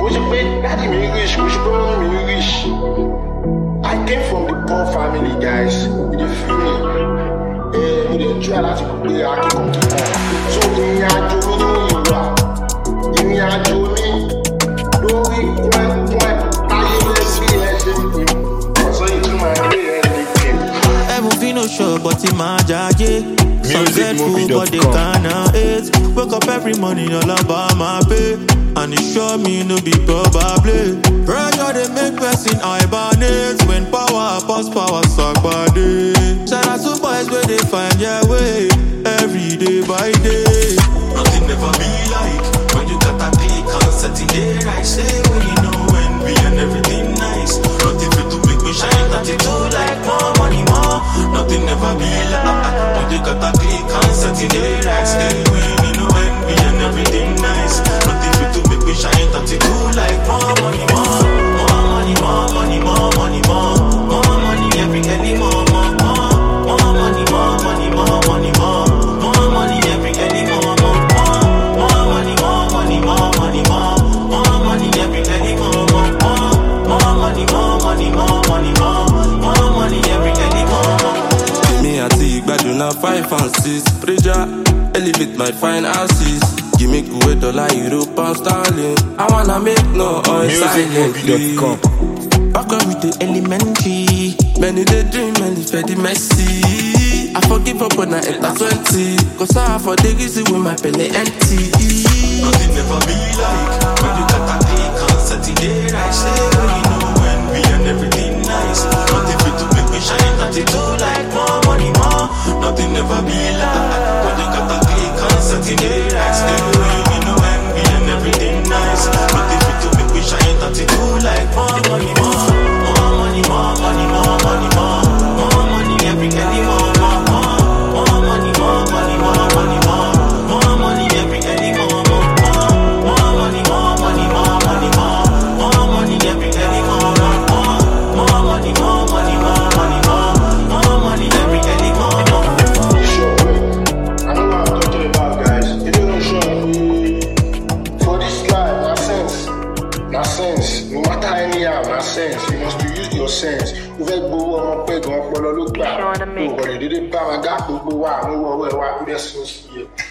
Who's your big daddy me rich? Who's your brother me rich? I came from the poor family, guys. You feel me? We dey try láti gbé akíkan. So ìrìn àjò mi ní ìwà, ìrìn àjò mi lórí pọ́ẹ́pọ́ẹ́ táyé lẹ́sí ẹ̀ṣẹ̀ mi. Ọ̀sán yìí tún máa gbé ẹni pè. Everything no sure, but in my jacket. Some said food, but they can't eat. Wake up every morning, all about my pay. And it sure me no be probably. Pressure they make person hibernate. When power pass power suck body. Shout out to boys where they find their way. Every day by day. Nothing never be like when you got a click and set in the right. Say when you know when we and everything nice. Nothing fit to make me shine, that it too like more money more. Nothing never be like when you got a click and set in the right. Say when you know when we and everything nice. Nothing fit to make me shine, that it too like more money more. More money more, money more, money more. More money every any more, more, more. More money more, money more, money more. More money every any more, more. More money more, money more, money more. More money every any more, more. More money more, money more, money more. More money every any more. Me I take back to now 5 and 6. Pressure, elevate my fine asses. Give me Kuwait dollar, euro, pound sterling. I wanna make no oil silently. Back up with the elementary. Many they dream, many fed the messy. I forgive up when I enter 20. Cause I for the reason with my belly empty. Nothing never be like when you got a click and set in the right. Say when you know when we and everything nice. Nothing fit to make me shine, that it too like more money more. Nothing never be like when you got a click and set in the right. Say when you know when we and everything nice. Nothing fit to make me shine, that it too like more money more. More money more, money more, money more. More money every any more, more, more. More money more, money more, money more. More money every any more, more. More money more, money more, money more. More money every any more, more. More money more, money more, money more. More money every any more, more. Sure, wait. I know what I'm talking about, guys. You don't show me. For this life, my sense. My sense. No matter anyhow, my sense. You must use your sense. You veut go on peg on follow look back. Oh, but you didn't buy my gap, go wow, no, where, why, who that's so